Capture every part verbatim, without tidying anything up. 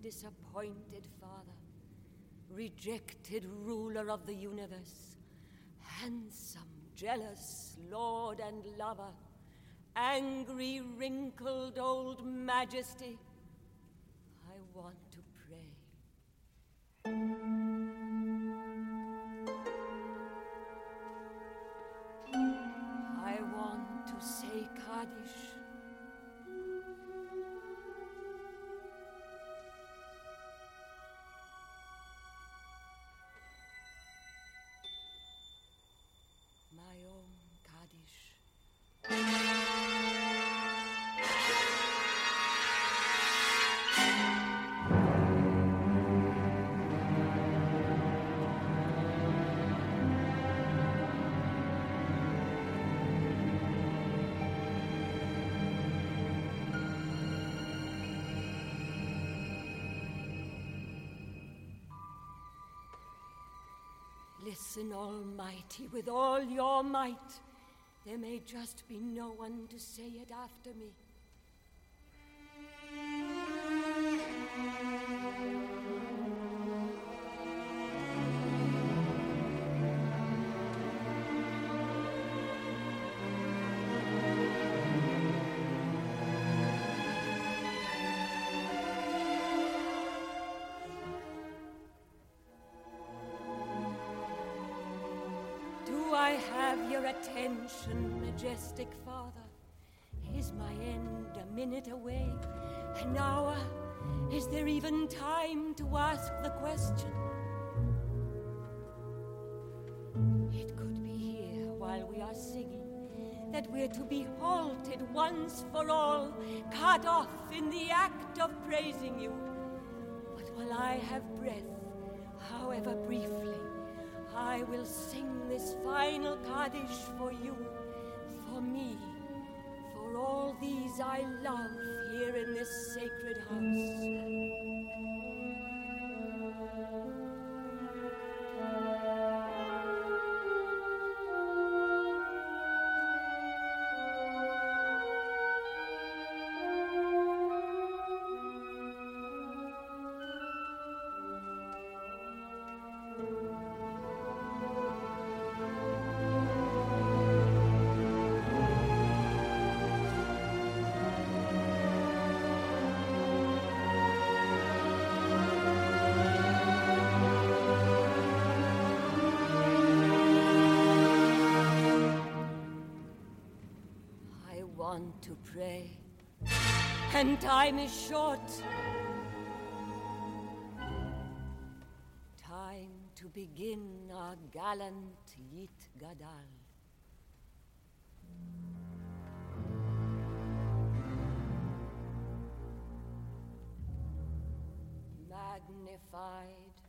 disappointed father, rejected ruler of the universe, handsome, jealous lord and lover, angry, wrinkled old majesty, I want to pray. I want to say Kaddish. My own Kaddish. Listen, Almighty, with all your might. There may just be no one to say it after me. I have your attention, majestic father. Is my end a minute away? An hour? Is there even time to ask the question? It could be here while we are singing that we're to be halted once for all, cut off in the act of praising you. But while I have breath, however briefly, I will sing this final Kaddish for you, for me, for all these I love here in this sacred house. To pray, and time is short. Time to begin our gallant Yit Gadal. Magnified,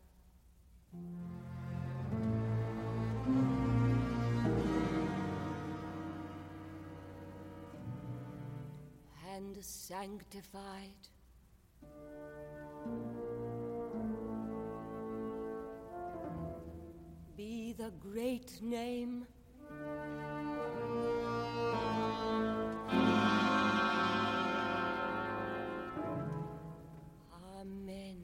and sanctified, be the great name Amen.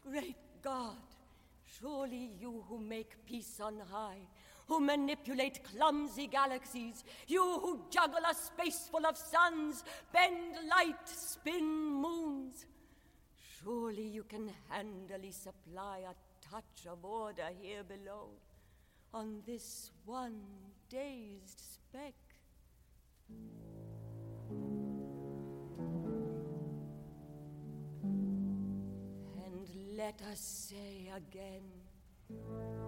Great God, surely you who make peace on high, who manipulate clumsy galaxies, you who juggle a space full of suns, bend light, spin moons, surely you can handily supply a touch of order here below, on this one dazed speck. And let us say again,